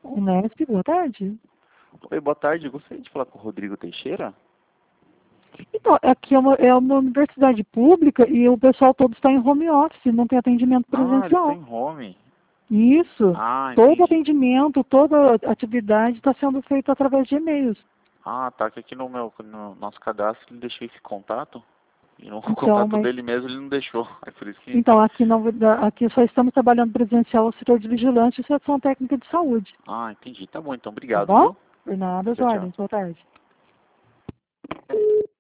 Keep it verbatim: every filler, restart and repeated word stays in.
Unesp, boa tarde. Oi, boa tarde. Eu gostaria de falar com o Rodrigo Teixeira. Então, aqui é uma, é uma universidade pública e o pessoal todo está em home office, não tem atendimento Ah, ele está presencial. em home. Isso. Ah, Todo entendi. atendimento, toda atividade está sendo feita através de e-mails. Ah, tá. Que aqui no meu, no nosso cadastro ele deixou esse contato. E no Então, contato mas dele mesmo ele não deixou. É por isso que... então aqui, não, aqui só estamos trabalhando presencial o setor de vigilância e seção técnica de saúde. Ah, entendi. Tá bom, então. Tá Obrigado, bom? viu? Por nada, as Tchau, tchau. ordens. Boa tarde.